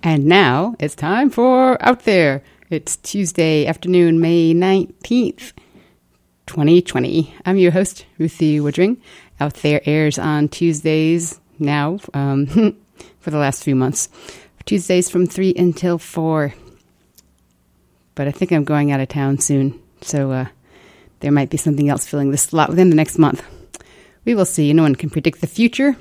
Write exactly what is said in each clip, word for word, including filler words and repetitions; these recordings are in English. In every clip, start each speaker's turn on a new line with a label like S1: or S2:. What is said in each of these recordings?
S1: And now it's time for Out There. It's Tuesday afternoon, May nineteenth, twenty twenty. I'm your host, Ruthie Woodring. Out There airs on Tuesdays now um, for the last few months. Tuesdays from three until four. But I think I'm going out of town soon, so uh, there might be something else filling this slot within the next month. We will see. No one can predict the future.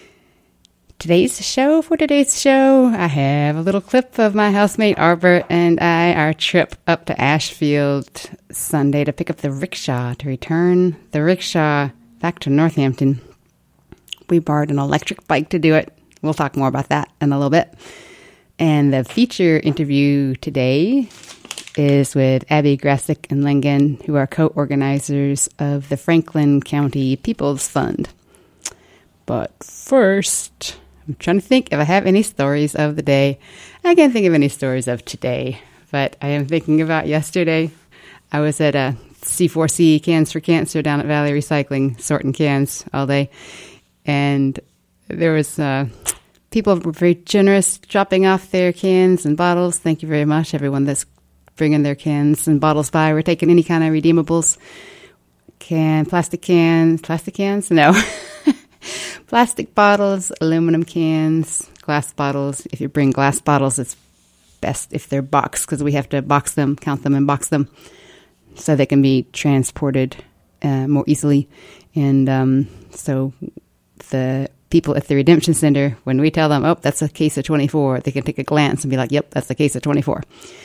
S1: Today's show, for today's show, I have a little clip of my housemate Arbor and I, our trip up to Ashfield Sunday to pick up the rickshaw, to return the rickshaw back to Northampton. We borrowed an electric bike to do it. We'll talk more about that in a little bit. And the feature interview today is with Abby Grassick and Langen, who are co-organizers of the Franklin County People's Fund. But first, I'm trying to think if I have any stories of the day. I can't think of any stories of today, but I am thinking about yesterday. I was at a C four C Cans for Cancer down at Valley Recycling, sorting cans all day. And there was uh, people were very generous dropping off their cans and bottles. Thank you very much, everyone that's bringing their cans and bottles by. We're taking any kind of redeemables. Can, plastic cans, plastic cans? No. Plastic bottles, aluminum cans, glass bottles. If you bring glass bottles, it's best if they're boxed because we have to box them, count them, and box them so they can be transported uh, more easily. And um, so the people at the Redemption Center, when we tell them, oh, that's a case of twenty-four, they can take a glance and be like, yep, that's a case of twenty-four.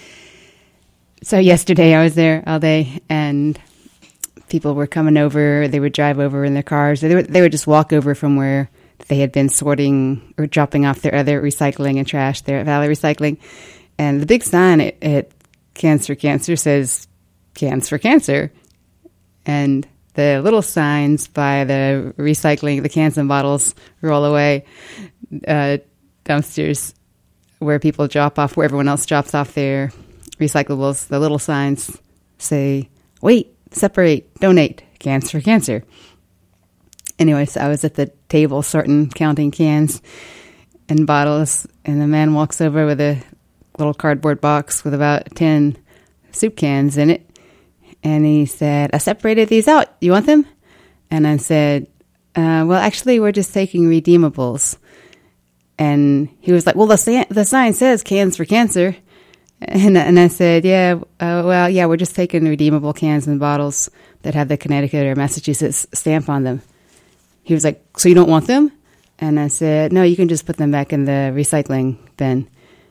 S1: So yesterday I was there all day, and people were coming over. They would drive over in their cars. They would, they would just walk over from where they had been sorting or dropping off their other recycling and trash there at Valley Recycling. And the big sign at, at Cans for Cancer says, Cans for Cancer. And the little signs by the recycling, the cans and bottles roll away uh, dumpsters where people drop off, where everyone else drops off their recyclables. The little signs say, wait, separate, donate, Cans for Cancer. Anyway, so I was at the table sorting, counting cans and bottles, and the man walks over with a little cardboard box with about ten soup cans in it, and he said, I separated these out. You want them? And I said, uh, well, actually, we're just taking redeemables. And he was like, well, the, sa- the sign says Cans for Cancer. And, and I said, yeah, uh, well, yeah, we're just taking redeemable cans and bottles that have the Connecticut or Massachusetts stamp on them. He was like, so you don't want them? And I said, no, you can just put them back in the recycling bin.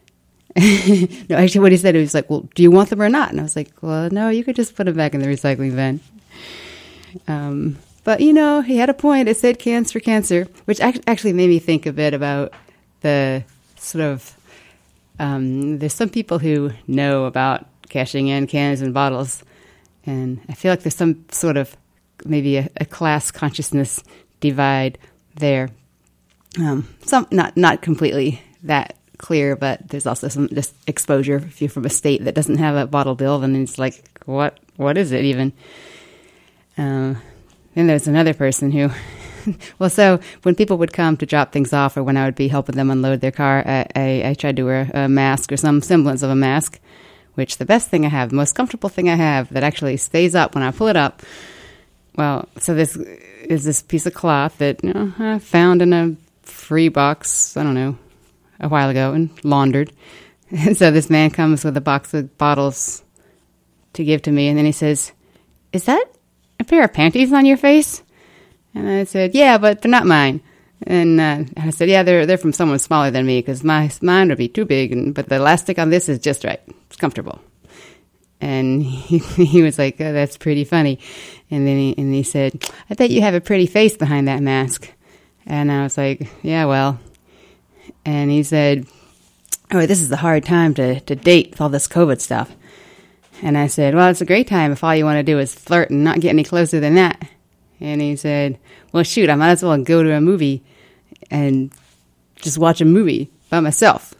S1: No, actually what he said, he was like, well, do you want them or not? And I was like, well, no, you could just put them back in the recycling bin. Um, but, you know, he had a point. It said Cans for Cancer, which actually made me think a bit about the sort of, Um, there's some people who know about cashing in cans and bottles, and I feel like there's some sort of maybe a, a class consciousness divide there. Um, some not not completely that clear, but there's also some just exposure. If you're from a state that doesn't have a bottle bill, then it's like, what what is it even? Uh, then there's another person who. Well, so when people would come to drop things off, or when I would be helping them unload their car, I, I, I tried to wear a mask or some semblance of a mask, which the best thing I have, the most comfortable thing I have that actually stays up when I pull it up. Well, so this is this piece of cloth that, you know, I found in a free box, I don't know, a while ago and laundered. And so this man comes with a box of bottles to give to me, and then he says, is that a pair of panties on your face? And I said, yeah, but they're not mine. And uh, I said, yeah, they're they're from someone smaller than me because my mine would be too big. And but the elastic on this is just right. It's comfortable. And he, he was like, oh, that's pretty funny. And then he, and he said, I bet you have a pretty face behind that mask. And I was like, yeah, well. And he said, oh, this is a hard time to, to date with all this COVID stuff. And I said, well, it's a great time if all you want to do is flirt and not get any closer than that. And he said, well, shoot, I might as well go to a movie and just watch a movie by myself.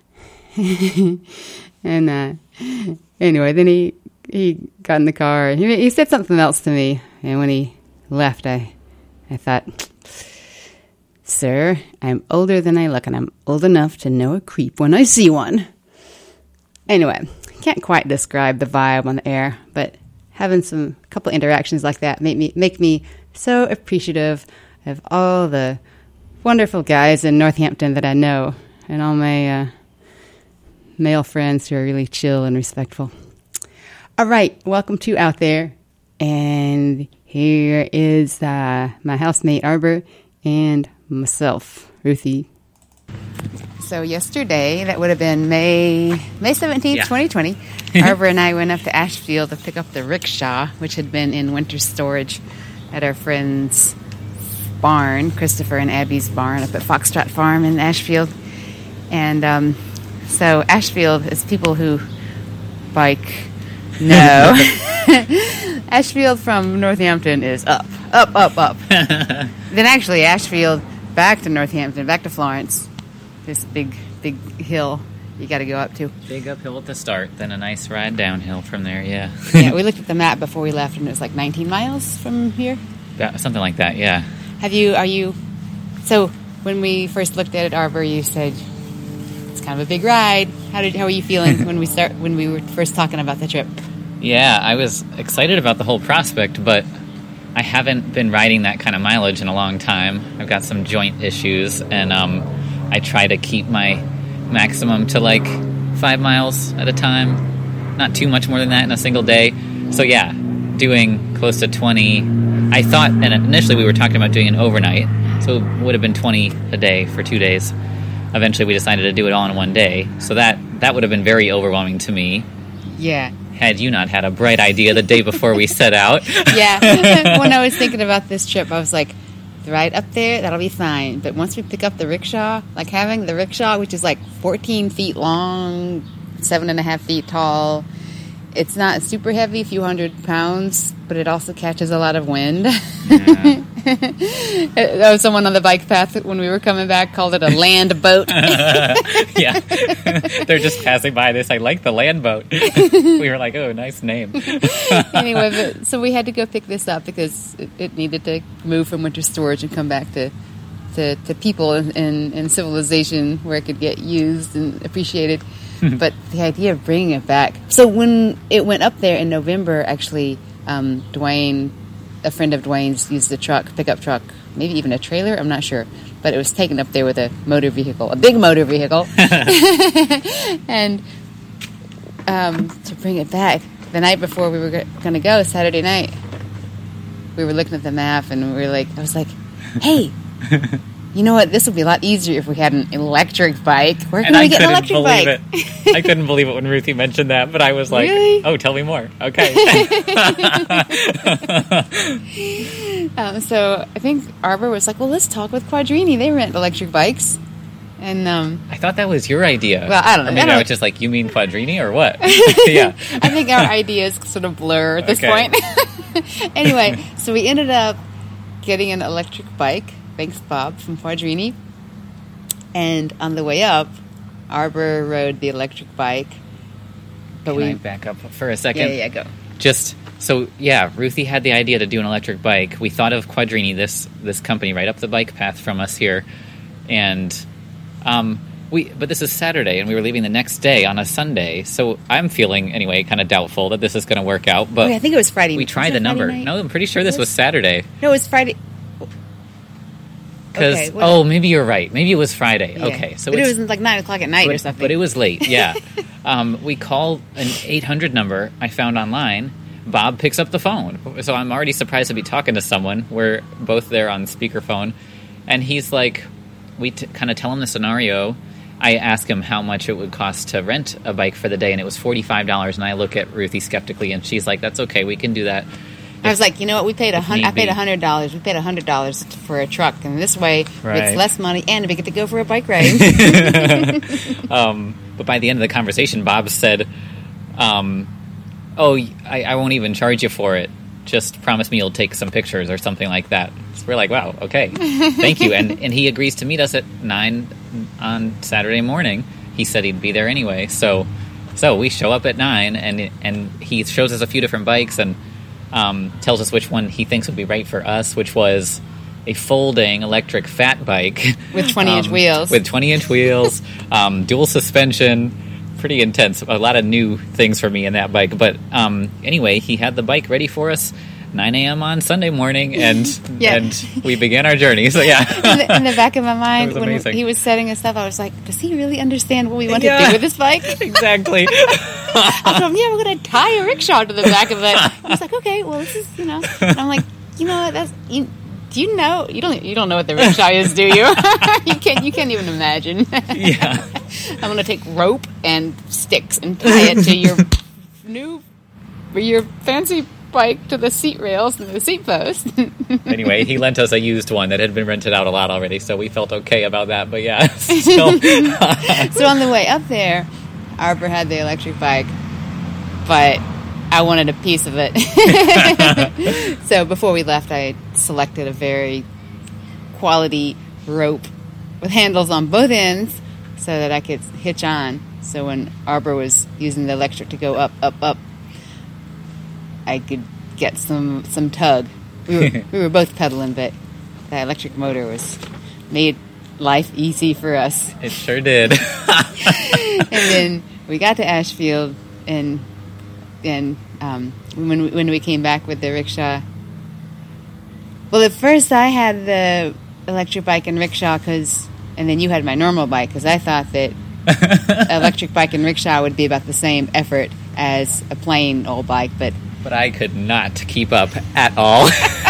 S1: And uh, anyway, then he, he got in the car. He, he said something else to me. And when he left, I, I thought, Sir, I'm older than I look, and I'm old enough to know a creep when I see one. Anyway, can't quite describe the vibe on the air, but having some couple interactions like that make me make me so appreciative of all the wonderful guys in Northampton that I know, and all my uh, male friends who are really chill and respectful. All right, welcome to Out There, and here is uh, my housemate Arbor and myself, Ruthie. So yesterday, that would have been May May seventeenth, yeah. twenty twenty, Arbor and I went up to Ashfield to pick up the rickshaw, which had been in winter storage at our friend's barn, Christopher and Abby's barn up at Foxtrot Farm in Ashfield. And um, so Ashfield is people who bike know. Ashfield from Northampton is up, up, up, up. Then actually Ashfield back to Northampton, back to Florence. This big, big hill you got to go up to.
S2: Big uphill at the start, then a nice ride downhill from there, yeah.
S1: Yeah, we looked at the map before we left, and it was like nineteen miles from here.
S2: Yeah, something like that, yeah.
S1: Have you, are you, so when we first looked at it, Arbor, you said it's kind of a big ride. How did, how were you feeling when we start, when we were first talking about the trip?
S2: Yeah, I was excited about the whole prospect, but I haven't been riding that kind of mileage in a long time. I've got some joint issues, and um, I try to keep my maximum to like five miles at a time. Not too much more than that in a single day. So yeah, doing close to twenty. I thought, and initially we were talking about doing an overnight, so it would have been twenty a day for two days. Eventually we decided to do it all in one day. So that, that would have been very overwhelming to me.
S1: Yeah.
S2: Had you not had a bright idea the day before we set out.
S1: Yeah. When I was thinking about this trip, I was like, the ride up there, that'll be fine. But once we pick up the rickshaw, like having the rickshaw, which is like fourteen feet long, seven and a half feet tall, it's not super heavy, a few hundred pounds, but it also catches a lot of wind. Yeah. There was someone on the bike path when we were coming back called it a land boat.
S2: Yeah. They're just passing by this. I like the land boat. We were like, oh, nice name.
S1: Anyway, but, so we had to go pick this up because it, it needed to move from winter storage and come back to to, to people in, in civilization where it could get used and appreciated. But the idea of bringing it back. So when it went up there in November, actually, um, Dwayne, a friend of Dwayne's, used the truck, pickup truck, maybe even a trailer, I'm not sure. But it was taken up there with a motor vehicle, a big motor vehicle. And um, to bring it back, the night before we were going to go, Saturday night, we were looking at the map and we were like, I was like, hey, you know what? This would be a lot easier if we had an electric bike. Where can
S2: and
S1: we
S2: I
S1: get an electric bike?
S2: It. I couldn't believe it when Ruthie mentioned that, but I was like,
S1: really?
S2: Oh, tell me more. Okay.
S1: um, so I think Arbor was like, well, let's talk with Quadrini. They rent electric bikes. And um,
S2: I thought that was your idea.
S1: Well, I don't know.
S2: I mean,
S1: I, don't
S2: I was just like, you mean Quadrini or what? Yeah.
S1: I think our ideas sort of blur at this
S2: okay.
S1: point. Anyway, so we ended up getting an electric bike. Thanks, Bob, from Quadrini. And on the way up, Arbor rode the electric bike.
S2: But Can we I back up for a second?
S1: Yeah, yeah, go.
S2: Just, so, yeah, Ruthie had the idea to do an electric bike. We thought of Quadrini, this this company right up the bike path from us here. And, um, we, but this is Saturday, and we were leaving the next day on a Sunday. So I'm feeling, anyway, kind of doubtful that this is going to work out. But
S1: oh, yeah, I think it was Friday.
S2: We tried the number.
S1: Night?
S2: No, I'm pretty sure this was Saturday.
S1: No, it was Friday.
S2: Because okay, oh, maybe you're right. Maybe it was Friday.
S1: Yeah.
S2: Okay, so
S1: but it was like nine o'clock at night
S2: but,
S1: or something.
S2: But it was late. Yeah, um, we called an eight hundred number I found online. Bob picks up the phone, so I'm already surprised to be talking to someone. We're both there on speakerphone, and he's like, we t- kind of tell him the scenario. I ask him how much it would cost to rent a bike for the day, and it was forty-five dollars. And I look at Ruthie skeptically, and she's like, "That's okay, we can do that."
S1: I was like, you know what? We paid a hundred. I paid a hundred dollars. We paid a hundred dollars for a truck, and this way right. it's less money, and we get to go for a bike ride.
S2: um, but by the end of the conversation, Bob said, um, "Oh, I, I won't even charge you for it. Just promise me you'll take some pictures or something like that." So we're like, "Wow, okay, thank you." And and he agrees to meet us at nine on Saturday morning. He said he'd be there anyway, so so we show up at nine, and and he shows us a few different bikes and. Um, tells us which one he thinks would be right for us, which was a folding electric fat bike
S1: with twenty-inch
S2: um,
S1: wheels.
S2: With twenty-inch wheels, um, dual suspension, pretty intense. A lot of new things for me in that bike. But um, anyway, he had the bike ready for us nine a.m. on Sunday morning, and
S1: yeah.
S2: and we began our journey. So yeah,
S1: in, the, in the back of my mind, when
S2: amazing.
S1: he was setting us up, I was like, "Does he really understand what we want
S2: yeah.
S1: to do with this bike?"
S2: Exactly.
S1: I told him, "Yeah, we're going to tie a rickshaw to the back of it." He was like, "Okay, well, this is, you know." And I'm like, "You know what? That's you, do you know? You don't. You don't know what the rickshaw is, do you? you can't. You can't even imagine."
S2: Yeah.
S1: I'm going to take rope and sticks and tie it to your new, your fancy bike to the seat rails and the seat post.
S2: Anyway, he lent us a used one that had been rented out a lot already, so we felt okay about that. But yeah, still.
S1: So on the way up there, Arbor had the electric bike, but I wanted a piece of it. So before we left, I selected a very quality rope with handles on both ends so that I could hitch on. So when Arbor was using the electric to go up, up, up, I could get some, some tug. We were, we were both pedaling, but that electric motor was made life easy for us.
S2: It sure did.
S1: And then we got to Ashfield, and and um, when we, when we came back with the rickshaw. Well, at first I had the electric bike and rickshaw, cause, and then you had my normal bike, because I thought that electric bike and rickshaw would be about the same effort as a plain old bike, but
S2: But I could not keep up at all.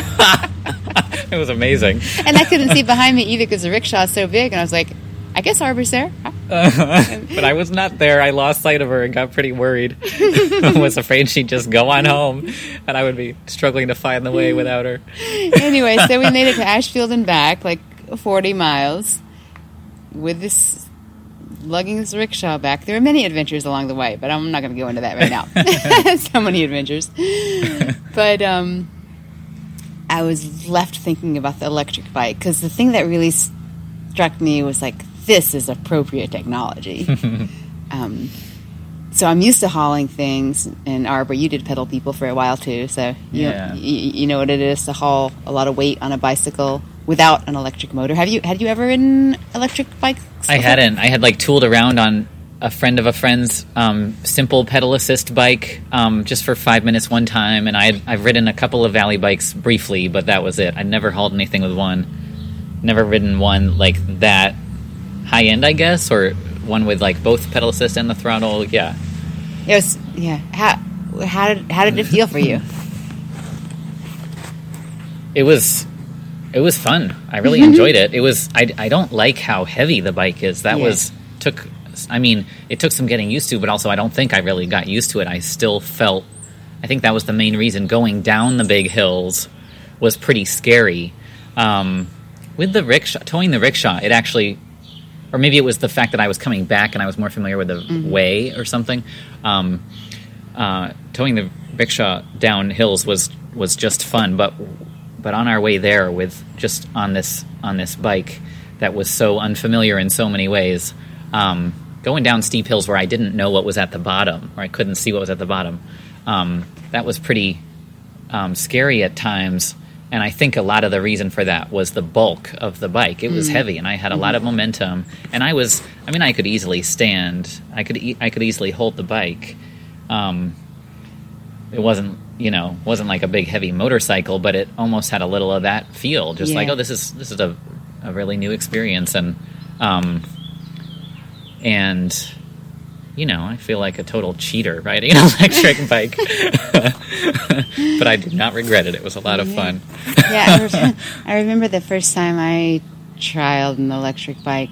S2: It was amazing.
S1: And I couldn't see behind me either because the rickshaw is so big, and I was like, I guess Arbor's there.
S2: Uh, but I was not there. I lost sight of her and got pretty worried. I was afraid she'd just go on home, and I would be struggling to find the way without her.
S1: Anyway, so we made it to Ashfield and back, like forty miles, with this lugging this rickshaw back. There were many adventures along the way, but I'm not going to go into that right now. So many adventures. But um, I was left thinking about the electric bike, because the thing that really struck me was like, this is appropriate technology. um, so I'm used to hauling things, and Arbor, you did pedal people for a while too, so you,
S2: yeah.
S1: you, you know what it is to haul a lot of weight on a bicycle without an electric motor. Have you had you ever ridden electric bikes?
S2: I hadn't. I had like tooled around on a friend of a friend's um, simple pedal assist bike um, just for five minutes one time, and I had, I've ridden a couple of valley bikes briefly, but that was it. I'd never hauled anything with one. Never ridden one like that high end, I guess, or one with like both pedal assist and the throttle. Yeah,
S1: it was. Yeah, how how did how did it feel for you?
S2: It was. It was fun. I really enjoyed it. It was. I, I don't like how heavy the bike is. That
S1: yeah.
S2: was took. I mean, it took some getting used to, but also I don't think I really got used to it. I still felt. I think that was the main reason going down the big hills was pretty scary. Um, with the rickshaw, towing the rickshaw, it actually, or maybe it was the fact that I was coming back and I was more familiar with the mm-hmm. way or something. Um, uh, towing the rickshaw down hills was was just fun, but. But on our way there, with just on this on this bike that was so unfamiliar in so many ways, um, going down steep hills where I didn't know what was at the bottom, or I couldn't see what was at the bottom, um, that was pretty um, scary at times. And I think a lot of the reason for that was the bulk of the bike. It was mm. heavy, and I had a lot of momentum. And I was, I mean, I could easily stand. I could e- I could easily hold the bike. Um, it wasn't. You know, wasn't like a big heavy motorcycle, but it almost had a little of that feel. Just yeah. like, oh, this is this is a, a really new experience, and um, and you know, I feel like a total cheater riding an electric bike, but I did not regret it. It was a lot of
S1: yeah.
S2: fun.
S1: Yeah, I, re- I remember the first time I trialed an electric bike,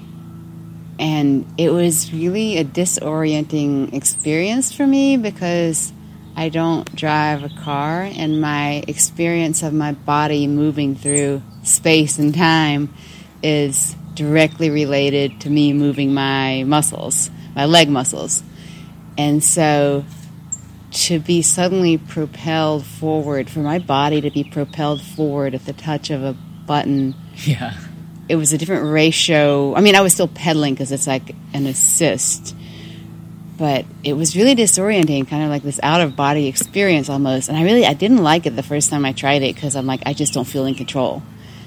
S1: and it was really a disorienting experience for me because I don't drive a car, and my experience of my body moving through space and time is directly related to me moving my muscles, my leg muscles. And so to be suddenly propelled forward, for my body to be propelled forward at the touch of a button,
S2: yeah,
S1: it was a different ratio. I mean, I was still pedaling because it's like an assist. But it was really disorienting, kind of like this out-of-body experience almost. And I really, I didn't like it the first time I tried it because I'm like, I just don't feel in control.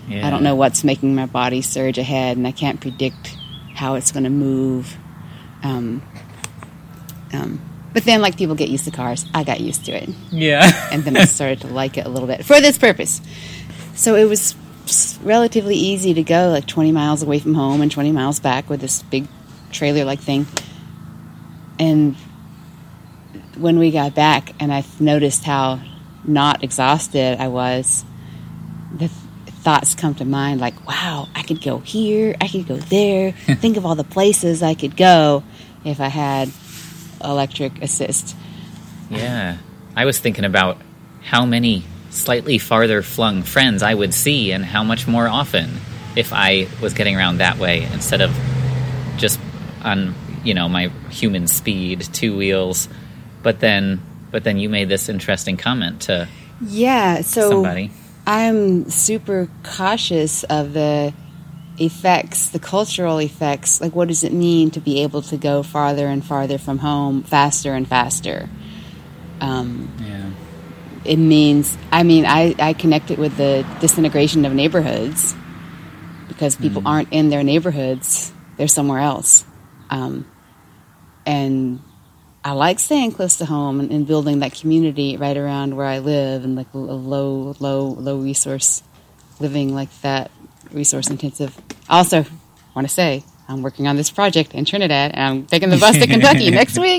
S2: Yeah.
S1: I don't know what's making my body surge ahead, and I can't predict how it's going to move. Um, um, but then, like, people get used to cars. I got used to it.
S2: Yeah.
S1: And then I started to like it a little bit for this purpose. So it was relatively easy to go, like, twenty miles away from home and twenty miles back with this big trailer-like thing. And when we got back and I noticed how not exhausted I was, the thoughts come to mind like, wow, I could go here, I could go there. Think of all the places I could go if I had electric assist.
S2: Yeah. I was thinking about how many slightly farther flung friends I would see and how much more often if I was getting around that way instead of just on, you know, my human speed, two wheels. But then but then you made this interesting comment to
S1: yeah, so
S2: somebody.
S1: I'm super cautious of the effects, the cultural effects. Like, what does it mean to be able to go farther and farther from home, faster and faster? Um,
S2: yeah.
S1: It means, I mean, I, I connect it with the disintegration of neighborhoods because people mm. aren't in their neighborhoods. They're somewhere else. Um, and I like staying close to home and, and building that community right around where I live and like a low, low, low resource living like that, resource intensive. I also want to say I'm working on this project in Trinidad and I'm taking the bus to Kentucky next week.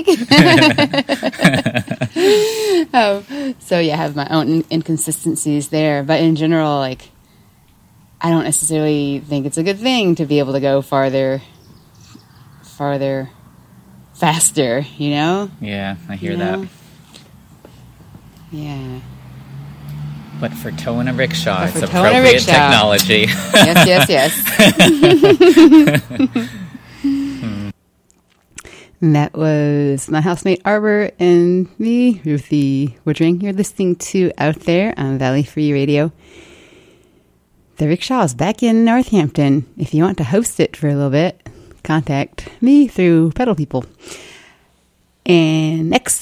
S1: um, so yeah, I have my own inconsistencies there. But in general, like, I don't necessarily think it's a good thing to be able to go farther, farther, faster, you know?
S2: Yeah, I hear
S1: you know?
S2: that.
S1: Yeah.
S2: But for towing a rickshaw,
S1: But
S2: it's
S1: for towing a
S2: appropriate
S1: rickshaw.
S2: technology.
S1: Yes, yes, yes.
S2: hmm.
S1: And that was my housemate Arbor and me, Ruthie Woodring. You're listening to Out There on Valley Free Radio. The rickshaw is back in Northampton. If you want to host it for a little bit, contact me through Pedal People. And next,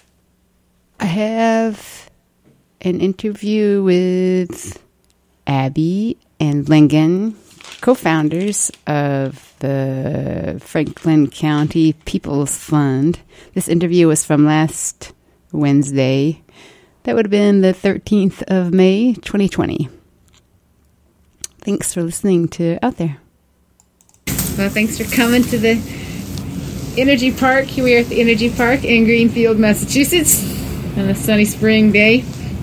S1: I have an interview with Abby and Lingen, co-founders of the Franklin County People's Fund. This interview was from last Wednesday. That would have been the thirteenth of May, twenty twenty. Thanks for listening to Out There. Well, thanks for coming to the Energy Park. Here we are at the Energy Park in Greenfield, Massachusetts on a sunny spring day.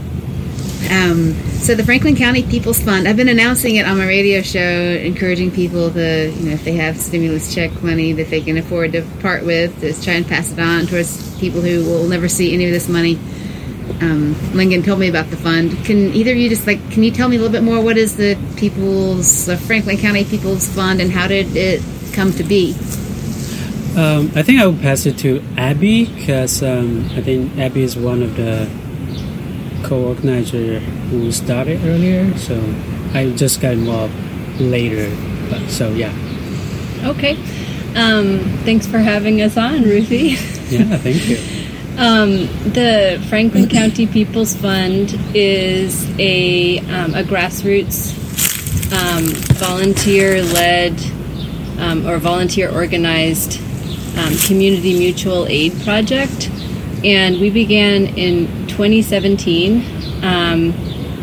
S1: Um, so the Franklin County People's Fund, I've been announcing it on my radio show, encouraging people to, you know, if they have stimulus check money that they can afford to part with, to try and pass it on towards people who will never see any of this money. Um, Lingen told me about the fund. Can either of you just, like, can you tell me a little bit more? What is the People's, the Franklin County People's Fund, and how did it come to be?
S3: Um, I think I will pass it to Abby, because um, I think Abby is one of the co-organizers who started earlier, so I just got involved later. But, so, yeah.
S4: Okay. Um, thanks for having us on, Ruthie.
S3: Yeah, thank you.
S4: Um, the Franklin County People's Fund is a um, a grassroots um, volunteer-led um, or volunteer-organized um, community mutual aid project, and we began in twenty seventeen. Um,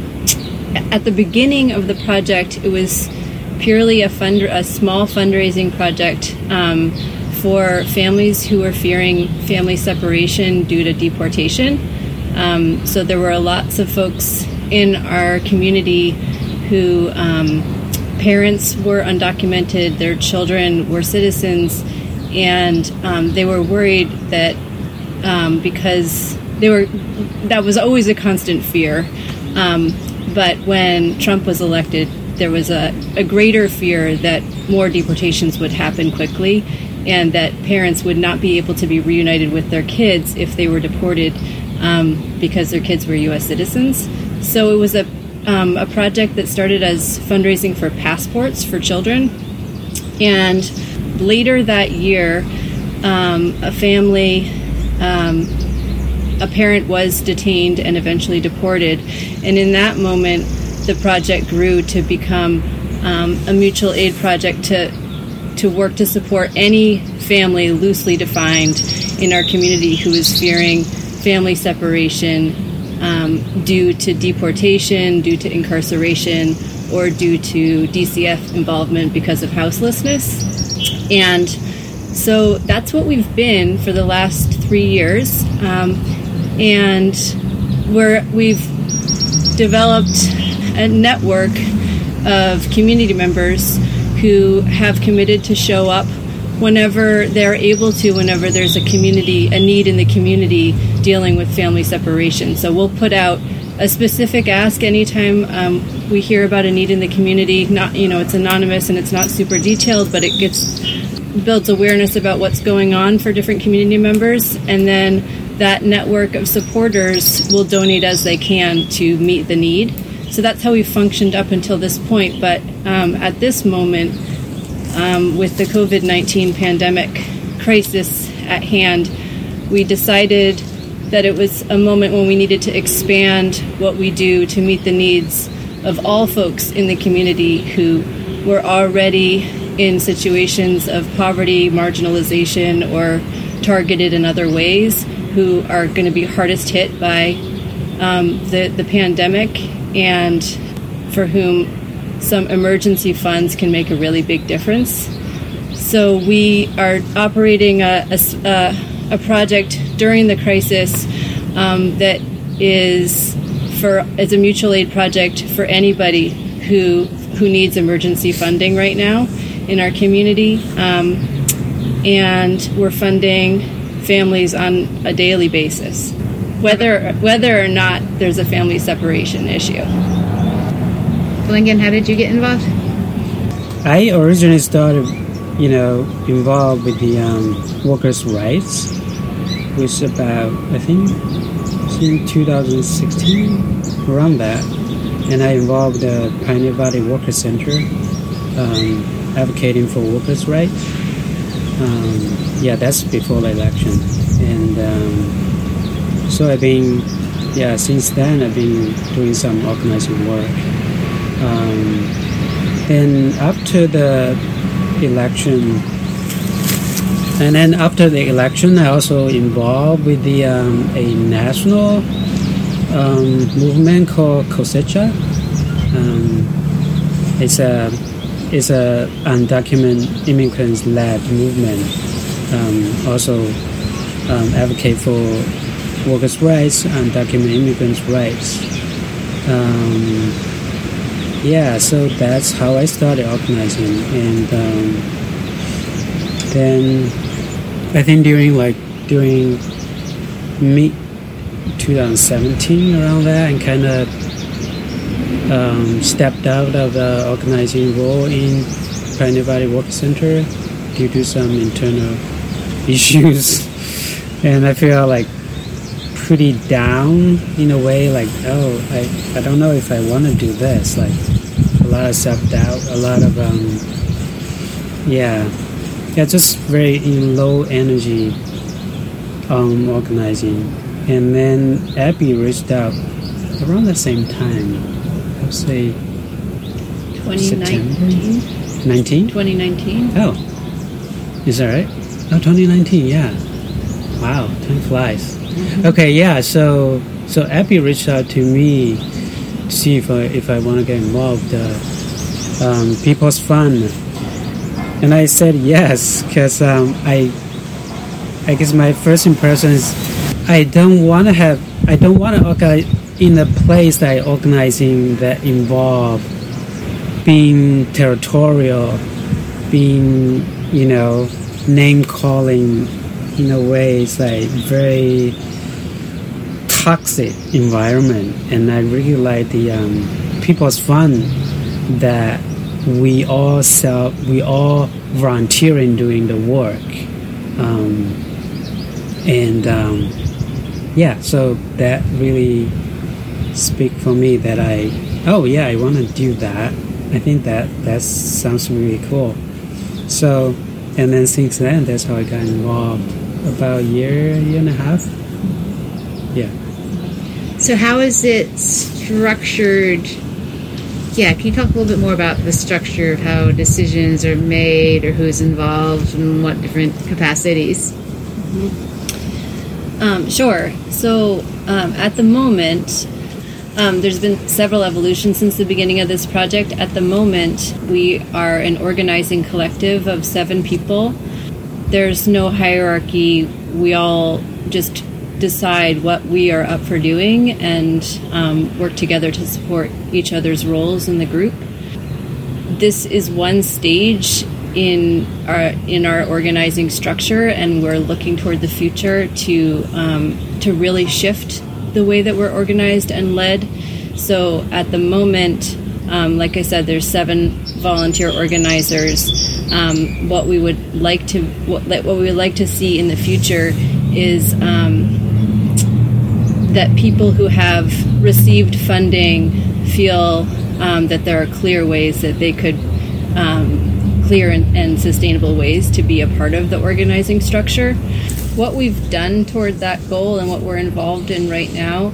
S4: at the beginning of the project, it was purely a fund a small fundraising project. Um, for families who were fearing family separation due to deportation. Um, so there were lots of folks in our community who um, parents were undocumented, their children were citizens, and um, they were worried that um, because they were, that was always a constant fear. Um, but when Trump was elected, there was a, a greater fear that more deportations would happen quickly, and that parents would not be able to be reunited with their kids if they were deported um, because their kids were U S citizens. So it was a, um, a project that started as fundraising for passports for children. And later that year, um, a family, um, a parent was detained and eventually deported. And in that moment, the project grew to become um, a mutual aid project to to work to support any family loosely defined in our community who is fearing family separation um, due to deportation, due to incarceration, or due to D C F involvement because of houselessness. And so that's what we've been for the last three years. Um, and we're, we've developed a network of community members who have committed to show up whenever they're able to, whenever there's a community, a need in the community dealing with family separation. So we'll put out a specific ask anytime um, we hear about a need in the community. Not, you know, it's anonymous and it's not super detailed, but it gets builds awareness about what's going on for different community members, and then that network of supporters will donate as they can to meet the need. So that's how we've functioned up until this point. But um, at this moment, um, with the covid nineteen pandemic crisis at hand, we decided that it was a moment when we needed to expand what we do to meet the needs of all folks in the community who were already in situations of poverty, marginalization, or targeted in other ways, who are going to be hardest hit by um, the, the pandemic, and for whom some emergency funds can make a really big difference. So we are operating a, a, a project during the crisis um, that is for is a mutual aid project for anybody who who needs emergency funding right now in our community, um, and we're funding families on a daily basis, whether whether or not there's a family separation issue.
S1: Lincoln, how did you get involved?
S3: I originally started, you know, involved with the um, workers' rights, which about, I think, in two thousand sixteen, around that. And I involved the Pioneer Valley Workers Center, um, advocating for workers' rights. Um, yeah, that's before the election. And um, so I've been, yeah, since then I've been doing some organizing work. Um, and after the election, and then after the election, I also involved with the um, a national um, movement called Cosecha. Um, it's a it's a undocumented immigrants-led movement. Um, also um, advocate for workers' rights, undocumented immigrants' rights. Um, yeah, so that's how I started organizing, and um, then I think during like during mid twenty seventeen, around that, and kind of um, stepped out of the organizing role in Pioneer Valley Work Center due to some internal issues, and I feel like pretty down in a way, like, oh, I, I don't know if I want to do this, like a lot of self-doubt, a lot of um, yeah yeah just very in low energy um, organizing. And then Abby reached out around the same time, I would say
S4: twenty nineteen?
S3: September? nineteen?
S4: twenty nineteen.
S3: Oh, is that right? Oh, twenty nineteen, yeah. Wow, time flies. Mm-hmm. Okay, yeah, so so Abby reached out to me to see if I, if I want to get involved, uh, um, People's Fund. And I said yes, because um, I, I guess my first impression is I don't want to have, I don't want to organize in a place that I organizing that involve being territorial, being, you know, name calling. In a way, it's like very toxic environment, and I really like the um, People's Fund that we all self, we all volunteering doing the work, um, and um, yeah, so that really speak for me that I, oh yeah, I want to do that. I think that that sounds really cool. So, and then since then, that's how I got involved. About a year, year and a half. Yeah.
S1: So how is it structured yeah, can you talk a little bit more about the structure of how decisions are made or who's involved and what different capacities?
S4: Mm-hmm. Um, sure. So um, at the moment, um, there's been several evolutions since the beginning of this project. At the moment, we are an organizing collective of seven people. There's no hierarchy. We all just decide what we are up for doing and um, work together to support each other's roles in the group. This is one stage in our in our organizing structure, and we're looking toward the future to um, to really shift the way that we're organized and led. So at the moment, um, like I said, there's seven volunteer organizers. Um, what we would like to what, what we would like to see in the future is um, that people who have received funding feel um, that there are clear ways that they could, um, clear and, and sustainable ways to be a part of the organizing structure. What we've done toward that goal and what we're involved in right now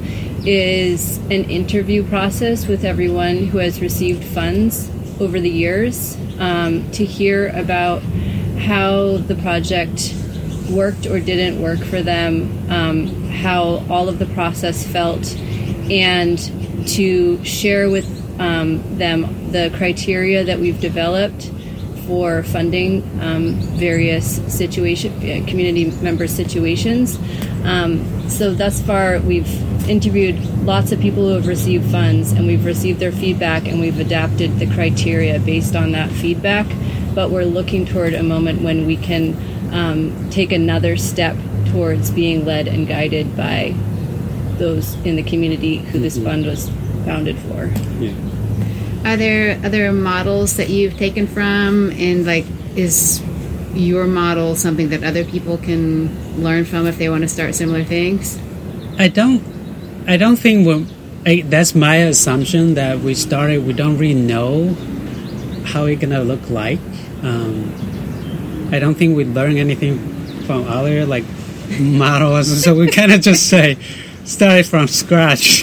S4: is an interview process with everyone who has received funds over the years um, to hear about how the project worked or didn't work for them, um, how all of the process felt, and to share with um, them the criteria that we've developed for funding um, various situation, community member situations. Um, so thus far, we've interviewed lots of people who have received funds, and we've received their feedback, and we've adapted the criteria based on that feedback. But we're looking toward a moment when we can Um, take another step towards being led and guided by those in the community who this mm-hmm. fund was founded for.
S3: Yeah.
S1: Are there other models that you've taken from, and like, is your model something that other people can learn from if they want to start similar things?
S3: I don't. I don't think we're, I, that's my assumption that we started. We don't really know how it's gonna look like. Um, I don't think we learn anything from other like models, so we kind of just say started from scratch.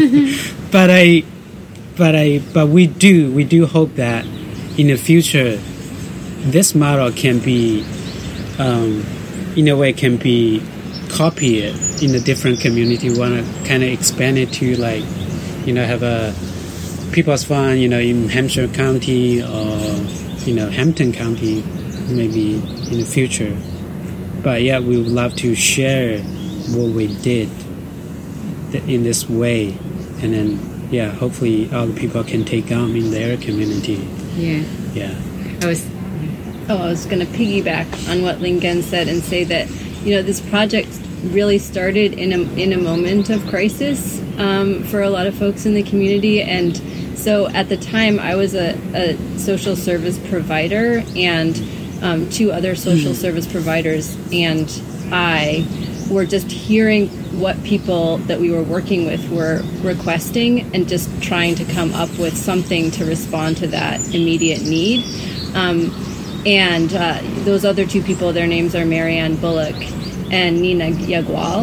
S3: but I, but I, but we do we do hope that in the future, this model can be, um, in a way, can be copied in a different community. We want to kind of expand it to like, you know, have a People's Fund, you know, in Hampshire County or you know Hampton County. Maybe in the future, but yeah, we would love to share what we did in this way, and then yeah, hopefully other people can take on in their community.
S1: Yeah,
S3: yeah.
S1: I was.
S4: Oh, I was going to piggyback on what Lingen said and say that you know this project really started in a in a moment of crisis um, for a lot of folks in the community, and so at the time I was a, a social service provider and. Um, two other social service providers and I were just hearing what people that we were working with were requesting and just trying to come up with something to respond to that immediate need. Um, and uh, those other two people, their names are Marianne Bullock and Nina Yagual.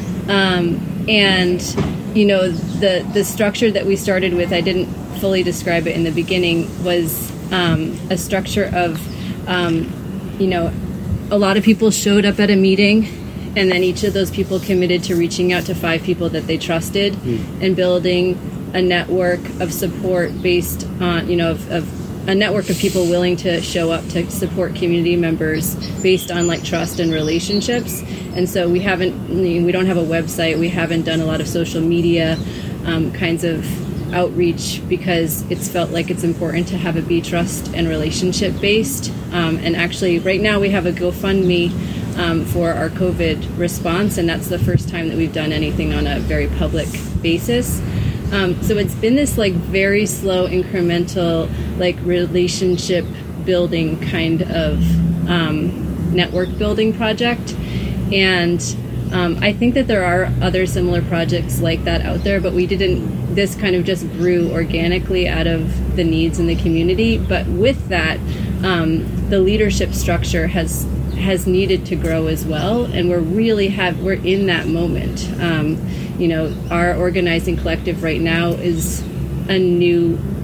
S4: Um, and, you know, the, the structure that we started with, I didn't fully describe it in the beginning, was um, a structure of Um, you know, a lot of people showed up at a meeting, and then each of those people committed to reaching out to five people that they trusted mm. and building a network of support based on, you know, of, of a network of people willing to show up to support community members based on like trust and relationships. And so we haven't, we don't have a website. We haven't done a lot of social media um, kinds of outreach because it's felt like it's important to have it be trust and relationship based. Um, and actually, right now we have a GoFundMe um, for our COVID response, and that's the first time that we've done anything on a very public basis. Um, so it's been this like very slow, incremental, like relationship building kind of um, network building project. And um, I think that there are other similar projects like that out there, but we didn't. This kind of just grew organically out of the needs in the community. But with that, um, the leadership structure has has needed to grow as well, and we're really have we're in that moment. Um, you know, our organizing collective right now is a new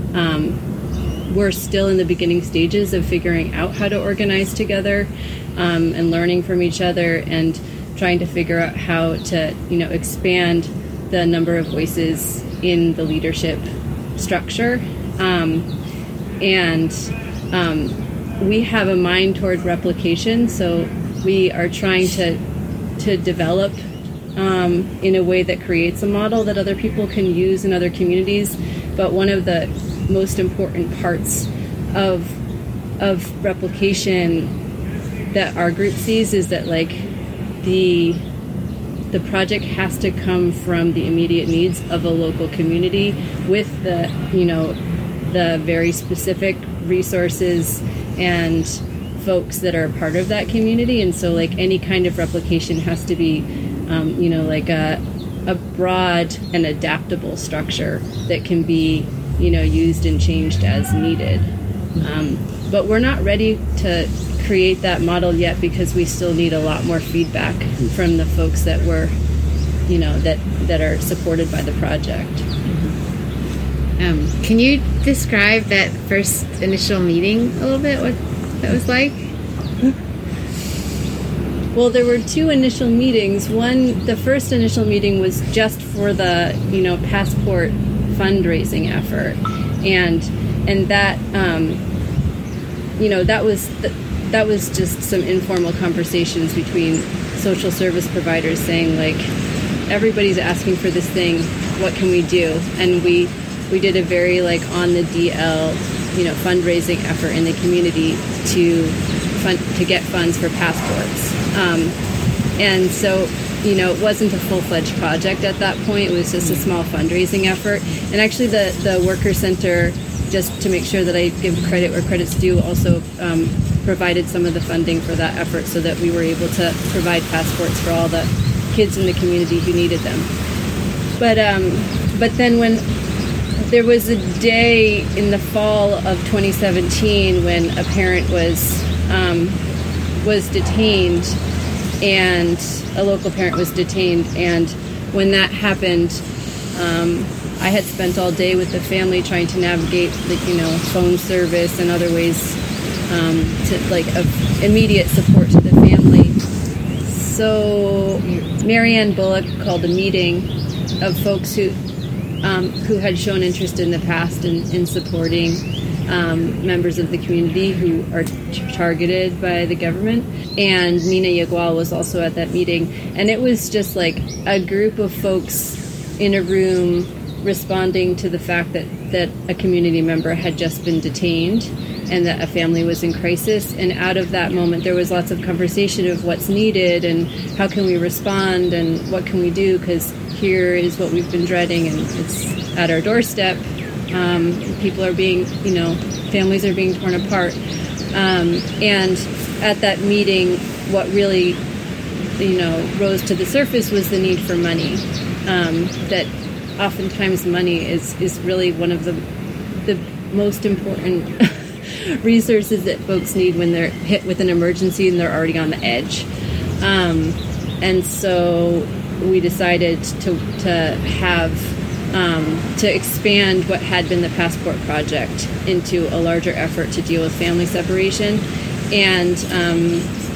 S4: um, we're still in the beginning stages of figuring out how to organize together um, and learning from each other and trying to figure out how to, you know, expand the number of voices in the leadership structure. Um, and um, we have a mind toward replication, so we are trying to to develop um, in a way that creates a model that other people can use in other communities. But one of the most important parts of of replication that our group sees is that, like, the the project has to come from the immediate needs of a local community with the, you know, the very specific resources and folks that are a part of that community. And so, like, any kind of replication has to be, um, you know, like a, a broad and adaptable structure that can be, you know, used and changed as needed. Um, but we're not ready to create that model yet because we still need a lot more feedback from the folks that were, you know, that, that are supported by the project.
S5: Um, can you describe that first initial meeting a little bit, what that was like?
S4: Well, there were two initial meetings. One, the first initial meeting was just for the, you know, passport fundraising effort. And and that, um, you know, that was the, that was just some informal conversations between social service providers saying, like, everybody's asking for this thing, what can we do? And we we did a very, like, on the D L, you know, fundraising effort in the community to fund, to get funds for passports. Um, and so, you know, it wasn't a full-fledged project at that point. It was just a small fundraising effort. And actually the, the Worker Center, just to make sure that I give credit where credit's due, also um, provided some of the funding for that effort so that we were able to provide passports for all the kids in the community who needed them. But um, but then when there was a day in the fall of twenty seventeen when a parent was um, was detained, and a local parent was detained, and when that happened, um, I had spent all day with the family trying to navigate, like, you know, phone service and other ways um, to, like, of immediate support to the family. So Marianne Bullock called a meeting of folks who um, who had shown interest in the past in, in supporting um, members of the community who are t- targeted by the government. And Nina Yagual was also at that meeting. And it was just like a group of folks in a room responding to the fact that, that a community member had just been detained and that a family was in crisis. And out of that moment, there was lots of conversation of what's needed and how can we respond and what can we do, because here is what we've been dreading and it's at our doorstep. Um, people are being, you know, families are being torn apart. Um, and at that meeting, what really, you know, rose to the surface was the need for money. Um, that oftentimes money is, is really one of the the most important resources that folks need when they're hit with an emergency and they're already on the edge. Um, and so we decided to to have um, to expand what had been the Passport Project into a larger effort to deal with family separation. And um,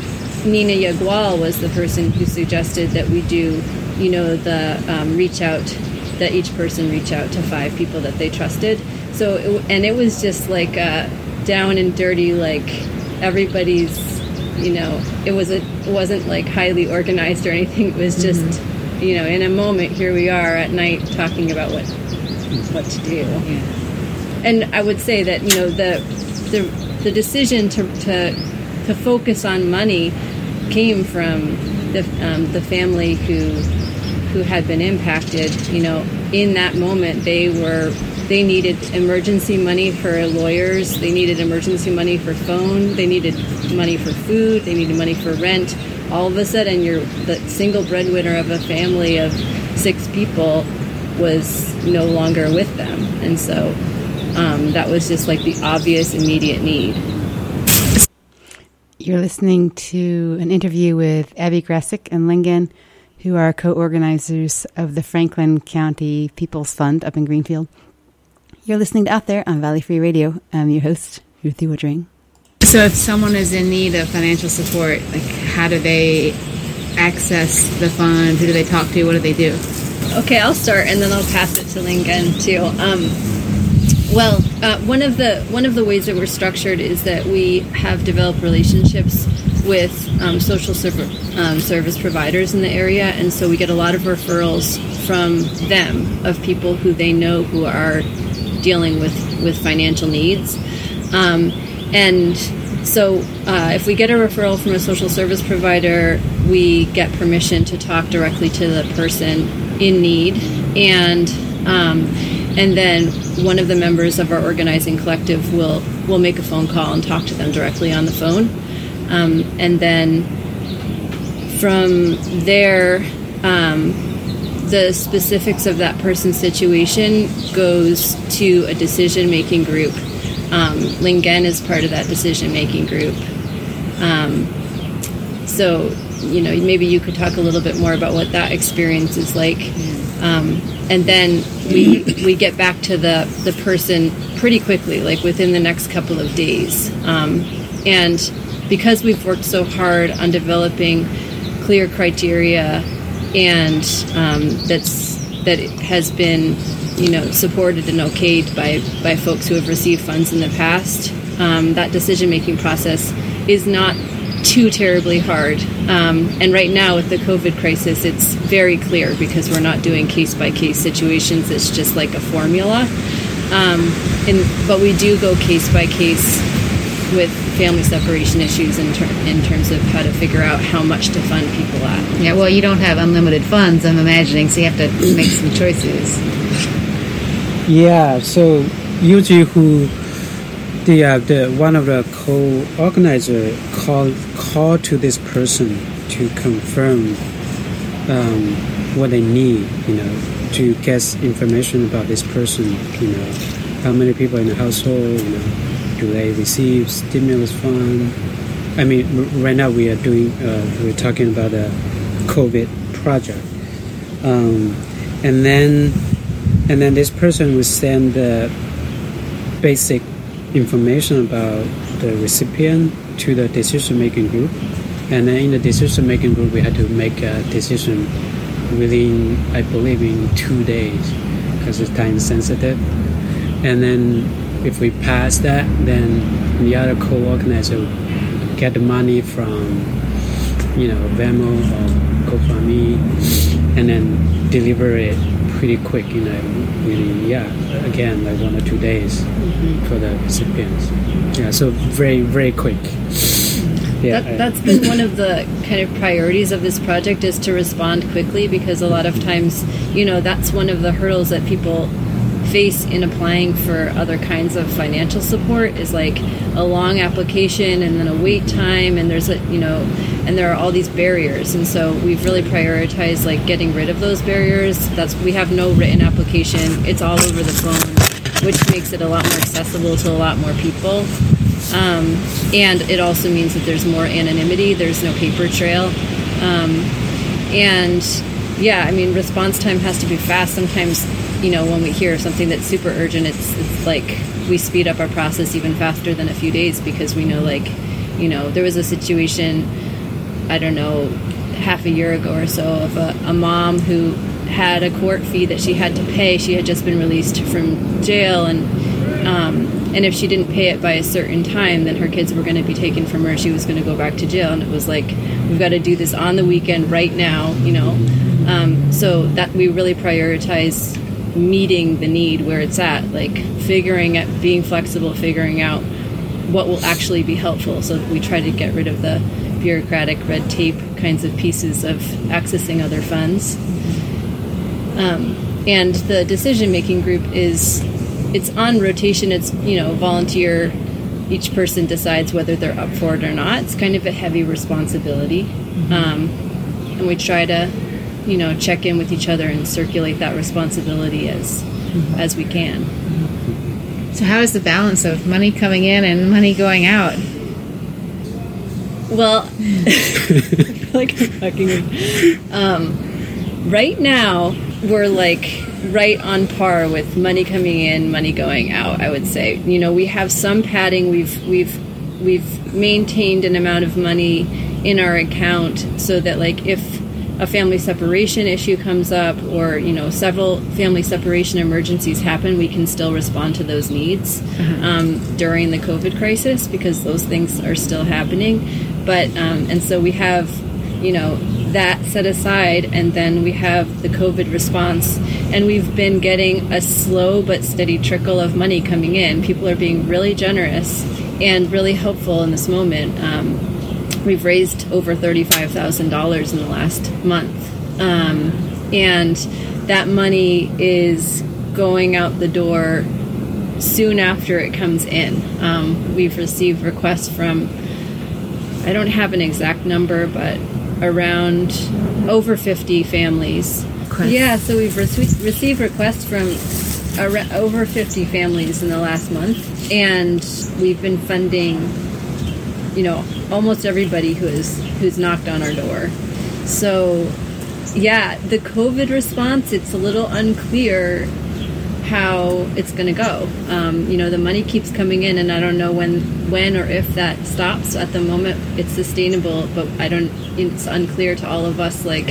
S4: Nina Yagual was the person who suggested that we do, you know, the um, reach out, that each person reach out to five people that they trusted. So, it, and it was just like a down and dirty, like everybody's, you know, it was a, it wasn't like highly organized or anything. It was just, mm-hmm. you know, in a moment, here we are at night talking about what what to do. Yeah. And I would say that, you know, the the the decision to to to focus on money came from the um, the family who who had been impacted. You know, in that moment, they were they needed emergency money for lawyers. They needed emergency money for phone. They needed money for food. They needed money for rent. All of a sudden, you're the single breadwinner of a family of six people was no longer with them, and so um, that was just like the obvious immediate need.
S1: You're listening to an interview with Abby Grasick and Lingen, who are co-organizers of the Franklin County People's Fund up in Greenfield. You're listening to Out There on Valley Free Radio. I'm your host, Ruthie Woodring.
S5: So if someone is in need of financial support, like how do they access the fund? Who do they talk to? What do they do?
S4: Okay, I'll start and then I'll pass it to Lingen too. Um, well, uh, one of the one of the ways that we're structured is that we have developed relationships with um, social serv- um, service providers in the area, and so we get a lot of referrals from them of people who they know who are dealing with, with financial needs. Um, and so uh, if we get a referral from a social service provider, we get permission to talk directly to the person in need, and um, and then one of the members of our organizing collective will will make a phone call and talk to them directly on the phone, um, and then from there, um, the specifics of that person's situation goes to a decision-making group. Um, Lingen is part of that decision-making group. Um, so, you know, maybe you could talk a little bit more about what that experience is like. Um, and then we we get back to the, the person pretty quickly, like within the next couple of days. Um, and because we've worked so hard on developing clear criteria and um, that's that it has been, you know, supported and okayed by, by folks who have received funds in the past, um, that decision-making process is not too terribly hard. Um, and right now with the COVID crisis, it's very clear because we're not doing case-by-case situations. It's just like a formula. Um, and but we do go case-by-case with family separation issues in, ter- in terms of how to figure out how much to fund people at.
S5: Yeah, well, you don't have unlimited funds, I'm imagining, so you have to make some choices.
S3: Yeah, so usually who the uh, the one of the co-organizer call call to this person to confirm um, what they need, you know, to get information about this person, you know, how many people in the household, you know, do they receive stimulus fund? I mean, r- right now we are doing, uh, we're talking about a COVID project, um, and then. And then this person will send the basic information about the recipient to the decision-making group. And then in the decision-making group, we had to make a decision within, I believe, in two days because it's time-sensitive. And then if we pass that, then the other co-organizer will get the money from, you know, Venmo or GoFundMe, and then deliver it pretty quick, you know, really, yeah, again, like one or two days mm-hmm. for the recipients. Yeah, so very, very quick. Yeah,
S4: that, that's been one of the kind of priorities of this project is to respond quickly because a lot of times, you know, that's one of the hurdles that people face in applying for other kinds of financial support is like a long application and then a wait time and there's a, you know, and there are all these barriers, and so we've really prioritized like getting rid of those barriers. That's we have no written application. It's all over the phone, which makes it a lot more accessible to a lot more people. Um, and it also means that there's more anonymity. There's no paper trail. Um, and yeah, I mean, response time has to be fast. Sometimes, you know, when we hear something that's super urgent, it's, it's like we speed up our process even faster than a few days because we know, like, you know, there was a situation, I don't know, half a year ago or so of a, a mom who had a court fee that she had to pay. She had just been released from jail, and um, and if she didn't pay it by a certain time, then her kids were going to be taken from her. She was going to go back to jail, and it was like, we've got to do this on the weekend right now, you know. Um, so that we really prioritize meeting the need where it's at, like figuring out, being flexible, figuring out what will actually be helpful. So we try to get rid of the bureaucratic red tape kinds of pieces of accessing other funds. Um, and the decision-making group is, it's on rotation. It's, you know, volunteer. Each person decides whether they're up for it or not. It's kind of a heavy responsibility. Mm-hmm. Um, and we try to, you know, check in with each other and circulate that responsibility as mm-hmm. as we can.
S5: So how is the balance of money coming in and money going out?
S4: Well, I feel like I'm fucking um, right now, we're like right on par with money coming in, money going out, I would say. You know, we have some padding. We've we've we've maintained an amount of money in our account so that, like, if a family separation issue comes up, or, you know, several family separation emergencies happen, we can still respond to those needs uh-huh. um, during the COVID crisis, because those things are still happening. But um, and so we have, you know, that set aside, and then we have the COVID response, and we've been getting a slow but steady trickle of money coming in. People are being really generous and really helpful in this moment. Um, we've raised over thirty-five thousand dollars in the last month, um, and that money is going out the door soon after it comes in. Um, we've received requests from, I don't have an exact number, but around over fifty families.
S5: Requests.
S4: Yeah, so we've re- received requests from ar- over fifty families in the last month, and we've been funding, you know, almost everybody who is who's knocked on our door. So, yeah, the COVID response, it's a little unclear how it's going to go. Um, you know, the money keeps coming in, and I don't know when, when or if that stops. At the moment, it's sustainable, but I don't. It's unclear to all of us, like,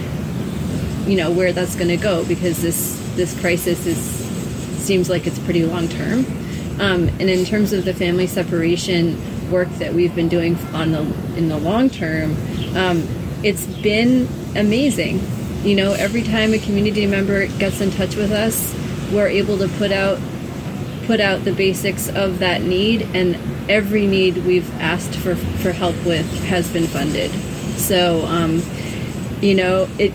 S4: you know, where that's going to go, because this this crisis is seems like it's pretty long term. Um, and in terms of the family separation work that we've been doing on the in the long term, um, it's been amazing. You know, every time a community member gets in touch with us, we're able to put out put out the basics of that need, and every need we've asked for for help with has been funded. So, um, you know, it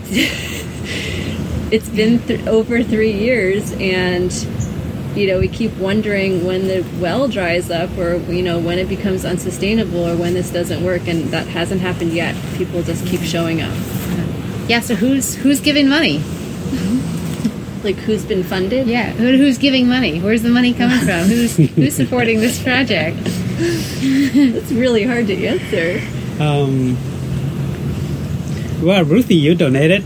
S4: it's been th- over three years, and you know, we keep wondering when the well dries up, or, you know, when it becomes unsustainable, or when this doesn't work, and that hasn't happened yet. People just keep showing up.
S5: Yeah, so who's who's giving money?
S4: Like, who's been funded?
S5: Yeah, who, who's giving money? Where's the money coming from? Who's who's supporting this project?
S4: It's really hard to answer.
S3: Um, well, Ruthie, you donated.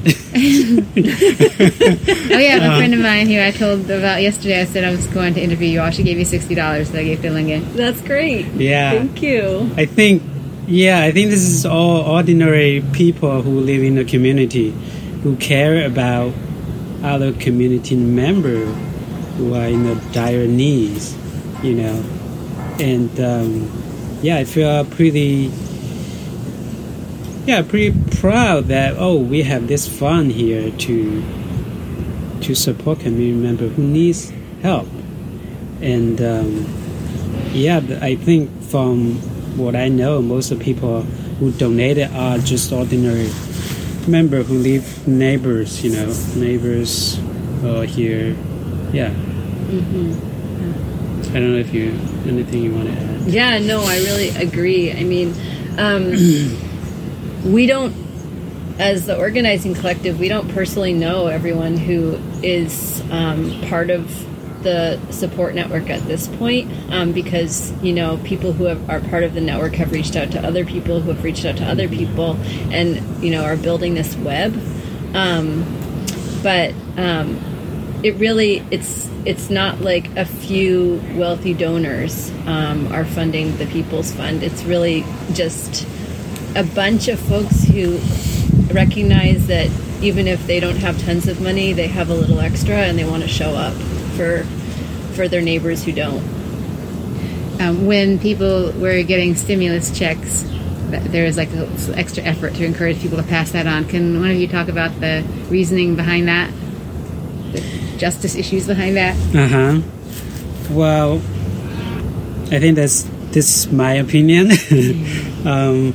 S5: Oh yeah, a friend of mine who I told about yesterday, I said I was going to interview you all. She gave me sixty dollars, so I gave filling in.
S4: That's great.
S3: Yeah.
S4: Thank you.
S3: I think, yeah, I think this is all ordinary people who live in the community, who care about other community members who are in the dire needs, you know. And, um, yeah, I feel pretty... Yeah, pretty proud that, oh, we have this fund here to to support community member who needs help. And um, yeah, I think from what I know, most of the people who donated are just ordinary member who live neighbors, you know, neighbors uh, here. Yeah.
S4: Mm-hmm.
S3: I don't know if you anything you want to add.
S4: Yeah, no, I really agree. I mean, um, we don't, as the organizing collective, we don't personally know everyone who is um, part of the support network at this point, um, because, you know, people who have, are part of the network have reached out to other people who have reached out to other people, and, you know, are building this web. Um, but um, it really, it's it's not like a few wealthy donors um, are funding the People's Fund. It's really just a bunch of folks who recognize that even if they don't have tons of money, they have a little extra, and they want to show up for for their neighbors who don't.
S5: Um, when people were getting stimulus checks, there was like an extra effort to encourage people to pass that on. Can one of you talk about the reasoning behind that? The justice issues behind that?
S3: Uh-huh. Well, I think that's this is my opinion. um,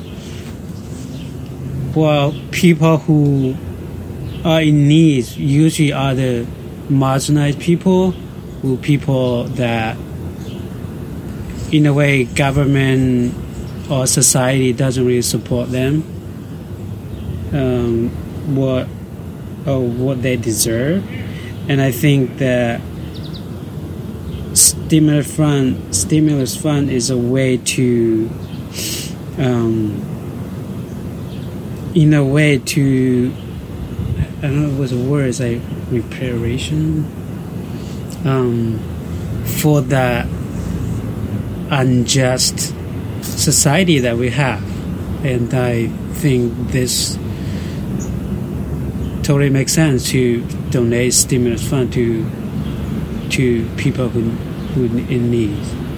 S3: well, people who are in need usually are the marginalized people, who people that, in a way, government or society doesn't really support them, um, what or what they deserve. And I think that stimulus fund, stimulus fund is a way to, um, in a way to I don't know what the word is, like reparation um, for the unjust society that we have. And I think this totally makes sense to donate stimulus fund to to people who who in need.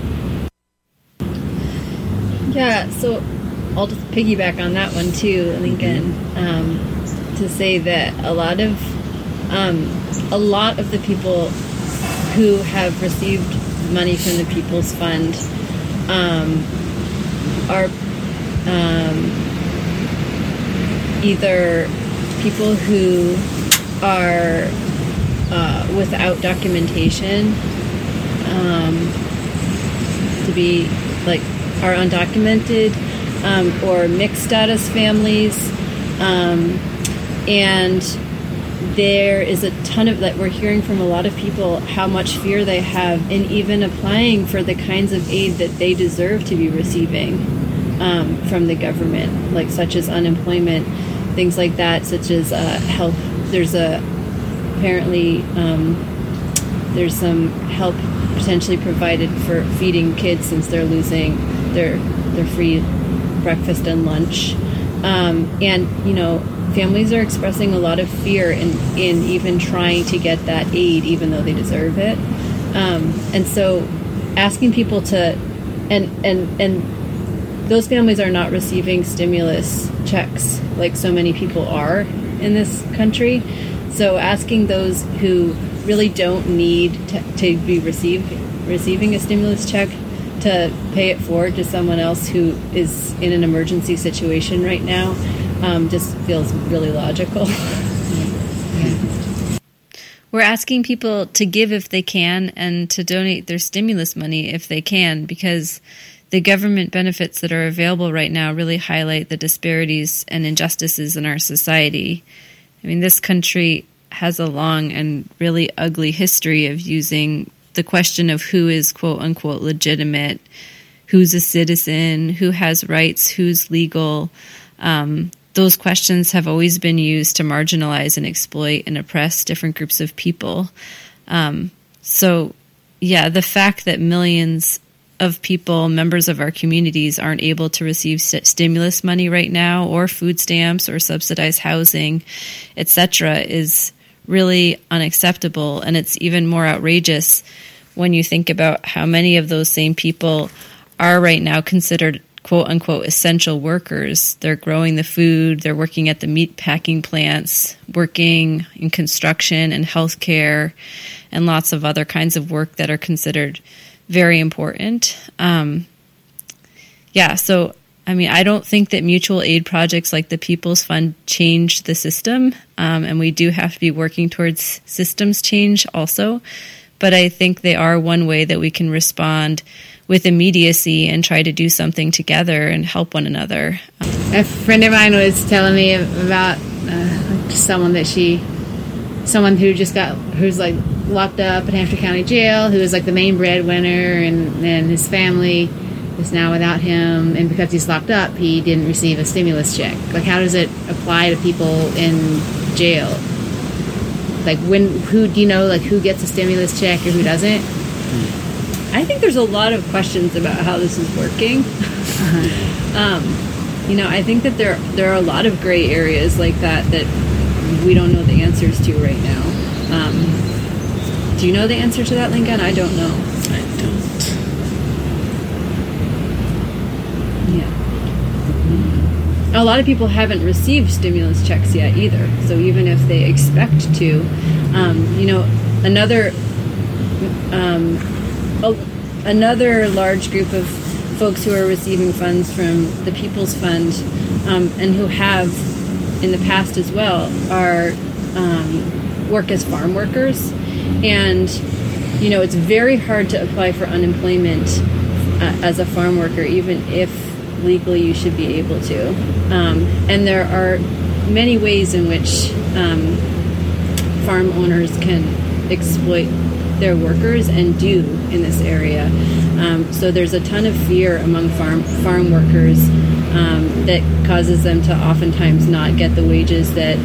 S4: Yeah, so I'll just piggyback on that one too, Lincoln, um, to say that a lot of um, a lot of the people who have received money from the People's Fund um, are um, either people who are uh, without documentation, um, to be like are undocumented, um, or mixed status families, um, and there is a ton of that. We're hearing from a lot of people how much fear they have in even applying for the kinds of aid that they deserve to be receiving um, from the government, like such as unemployment, things like that, such as uh, help. There's a apparently um, there's some help potentially provided for feeding kids since they're losing their their free breakfast and lunch, um, and you know. Families are expressing a lot of fear in, in even trying to get that aid, even though they deserve it. Um, and so asking people to, and, and, and those families are not receiving stimulus checks like so many people are in this country. So asking those who really don't need to, to be receive, receiving a stimulus check to pay it forward to someone else who is in an emergency situation right now Um, just feels really logical. Yeah. We're asking people to give if they can and to donate their stimulus money if they can, because the government benefits that are available right now really highlight the disparities and injustices in our society. I mean, this country has a long and really ugly history of using the question of who is quote unquote legitimate, who's a citizen, who has rights, who's legal. Um, Those questions have always been used to marginalize and exploit and oppress different groups of people. Um, so, yeah, the fact that millions of people, members of our communities, aren't able to receive st- stimulus money right now, or food stamps, or subsidized housing, et cetera, is really unacceptable. And it's even more outrageous when you think about how many of those same people are right now considered quote-unquote essential workers. They're growing the food, they're working at the meat packing plants, working in construction and healthcare, and lots of other kinds of work that are considered very important. Um, yeah, so, I mean, I don't think that mutual aid projects like the People's Fund change the system, um, and we do have to be working towards systems change also, but I think they are one way that we can respond with immediacy and try to do something together and help one another.
S5: A friend of mine was telling me about uh, someone that she, someone who just got, who's like locked up in Hampshire County Jail, who was like the main breadwinner, and then his family is now without him, and because he's locked up, he didn't receive a stimulus check. Like, how does it apply to people in jail? Like, when, who, do you know, like, who gets a stimulus check or who doesn't?
S4: I think there's a lot of questions about how this is working. Uh-huh. Um, you know, I think that there there are a lot of gray areas like that that we don't know the answers to right now. Um, do you know the answer to that, Lincoln? I don't know.
S3: I don't.
S4: Yeah. A lot of people haven't received stimulus checks yet either. So even if they expect to, um, you know, another... Um, Another large group of folks who are receiving funds from the People's Fund, um, and who have in the past as well, are um, work as farm workers. And, you know, it's very hard to apply for unemployment uh, as a farm worker, even if legally you should be able to. Um, and there are many ways in which um, farm owners can exploit their workers, and do in this area. Um, so there's a ton of fear among farm farm workers um, that causes them to oftentimes not get the wages that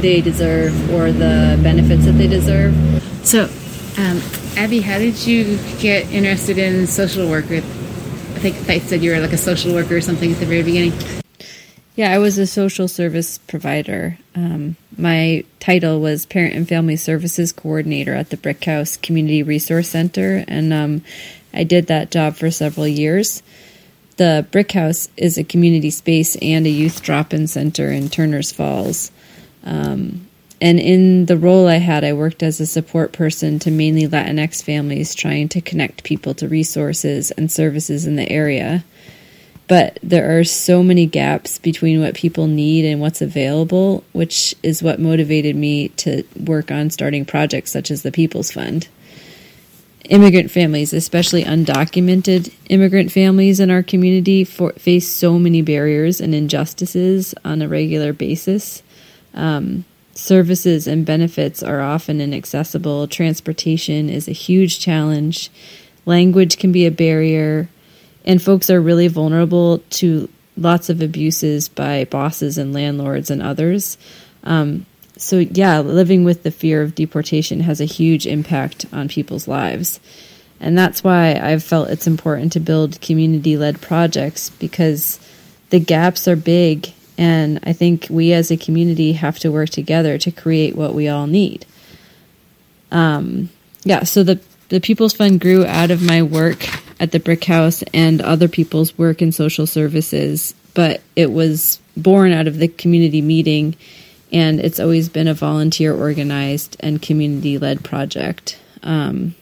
S4: they deserve or the benefits that they deserve.
S5: So, um, Abby, how did you get interested in social work? I think I said you were like a social worker or something at the very beginning.
S4: Yeah, I was a social service provider. Um, my title was Parent and Family Services Coordinator at the Brick House Community Resource Center, and um, I did that job for several years. The Brick House is a community space and a youth drop-in center in Turners Falls. Um, and in the role I had, I worked as a support person to mainly Latinx families trying to connect people to resources and services in the area. But there are so many gaps between what people need and what's available, which is what motivated me to work on starting projects such as the People's Fund. Immigrant families, especially undocumented immigrant families in our community, for, face so many barriers and injustices on a regular basis. Um, services and benefits are often inaccessible. Transportation is a huge challenge. Language can be a barrier. And folks are really vulnerable to lots of abuses by bosses and landlords and others. Um, so, yeah, living with the fear of deportation has a huge impact on people's lives. And that's why I've felt it's important to build community-led projects, because the gaps are big, and I think we as a community have to work together to create what we all need. Um, yeah, so the The People's Fund grew out of my work at the Brick House and other people's work in social services, but it was born out of the community meeting, and it's always been a volunteer-organized and community-led project. Um,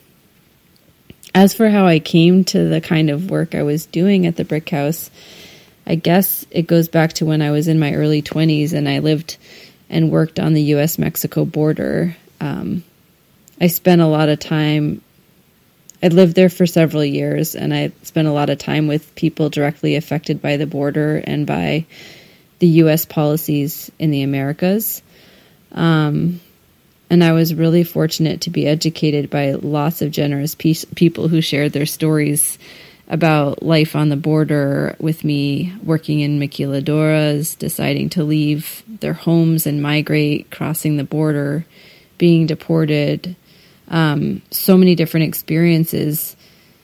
S4: as for how I came to the kind of work I was doing at the Brick House, I guess it goes back to when I was in my early twenties and I lived and worked on the U S Mexico border. Um, I spent a lot of time I lived there for several years, and I spent a lot of time with people directly affected by the border and by the U S policies in the Americas. Um, and I was really fortunate to be educated by lots of generous pe- people who shared their stories about life on the border with me, working in maquiladoras, deciding to leave their homes and migrate, crossing the border, being deported. Um, so many different experiences.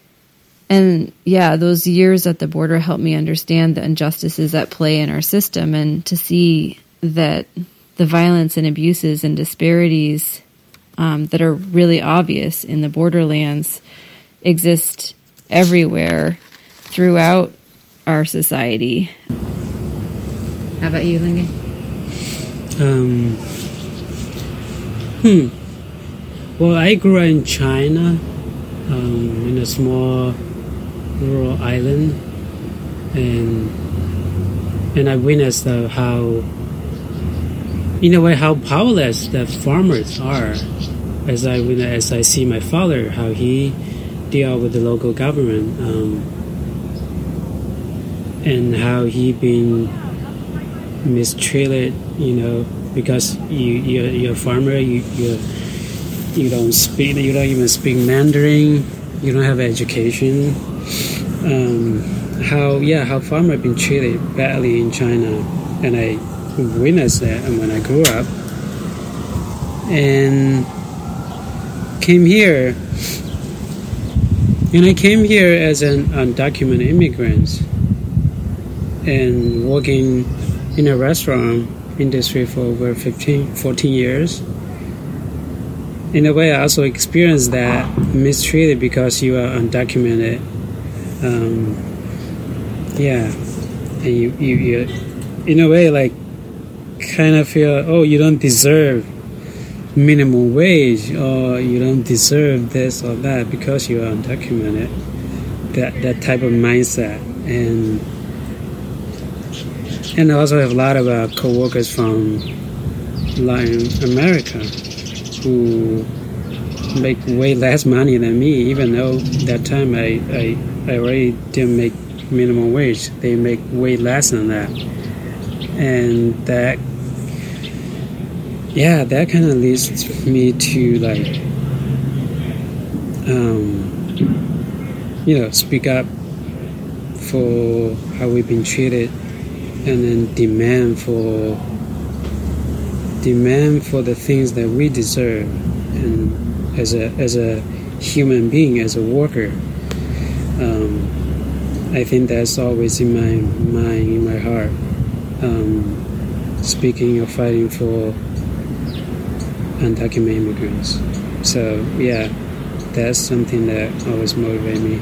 S4: And yeah, those years at the border helped me understand the injustices at play in our system, and to see that the violence and abuses and disparities um, that are really obvious in the borderlands exist everywhere throughout our society.
S5: How about you, Lindy?
S3: Um, hmm. Well, I grew up in China, um, in a small rural island, and and I witnessed uh, how, in a way, how powerless the farmers are. As I as I see my father, how he dealt with the local government, um, and how he been mistreated, you know, because you you're, you're a farmer, you you you don't speak, you don't even speak Mandarin, you don't have education. Um, how yeah, how farmers have been treated badly in China, and I witnessed that when I grew up, and came here. And I came here as an undocumented immigrant and working in a restaurant industry for over fifteen, fourteen years. In a way, I also experienced that mistreated because you are undocumented. Um, yeah, and you, you, you, in a way, like, kind of feel, oh, you don't deserve minimum wage, or you don't deserve this or that because you are undocumented. That that type of mindset, and and I also have a lot of uh, co-workers from Latin America who make way less money than me, even though that time I, I, I already didn't make minimum wage. They make way less than that. And that, yeah, that kind of leads me to, like, um, you know, speak up for how we've been treated, and then demand for demand for the things that we deserve, and as a as a human being, as a worker, um, I think that's always in my mind, in my heart. Um, speaking of fighting for undocumented immigrants, so yeah, that's something that always motivates me.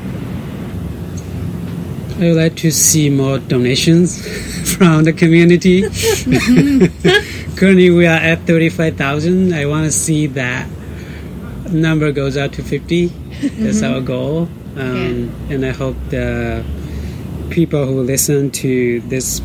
S3: I would like to see more donations from the community. Currently, we are at thirty-five thousand. I want to see that number goes out to fifty. That's our goal. Um, yeah. And I hope the people who listen to this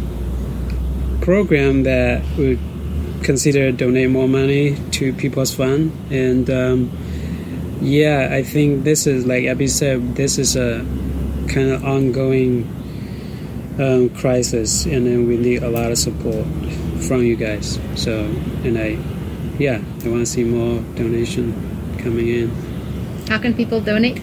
S3: program that would consider donate more money to People's Fund. And um, yeah, I think this is, like Abby said, this is a kind of ongoing um, crisis, and then we need a lot of support from you guys. So, and I, yeah, I want to see more donation coming in.
S5: How can people donate?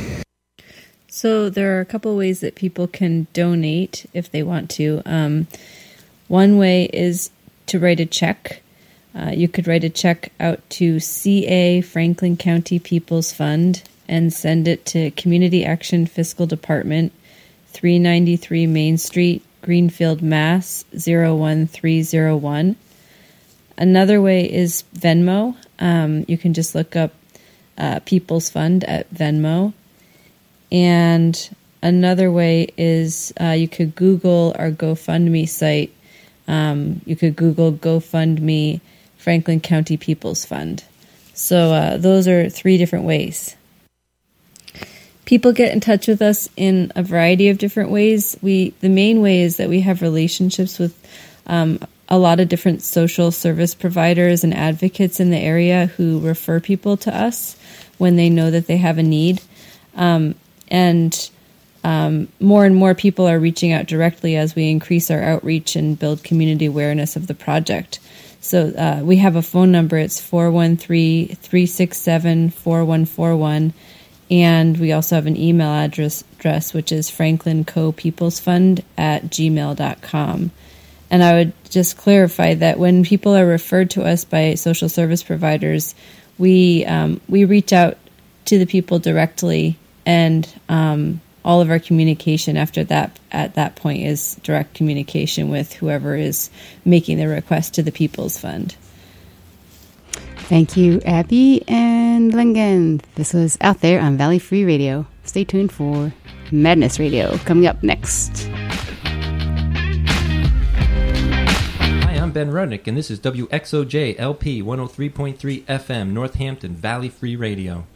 S4: So there are a couple ways that people can donate if they want to. Um, one way is to write a check. Uh, you could write a check out to C A Franklin County People's Fund and send it to Community Action Fiscal Department, three ninety-three Main Street, Greenfield, Mass. zero one three zero one. Another way is Venmo. Um, you can just look up uh, People's Fund at Venmo. And another way is uh, you could Google our GoFundMe site. Um, you could Google GoFundMe Franklin County People's Fund. So uh, those are three different ways. People get in touch with us in a variety of different ways. We the main way is that we have relationships with um, a lot of different social service providers and advocates in the area who refer people to us when they know that they have a need. Um, and um, more and more people are reaching out directly as we increase our outreach and build community awareness of the project. So uh, we have a phone number. It's four one three, three six seven, four one four one. And we also have an email address, address which is franklincopeoplesfund at gmail dot com. And I would just clarify that when people are referred to us by social service providers, we um, we reach out to the people directly, and um, all of our communication after that at that point is direct communication with whoever is making the request to the People's Fund.
S1: Thank you, Abby and Lingen. This was Out There on Valley Free Radio. Stay tuned for Madness Radio coming up next.
S6: Hi, I'm Ben Rudnick, and this is W X O J L P one oh three point three F M, Northampton Valley Free Radio.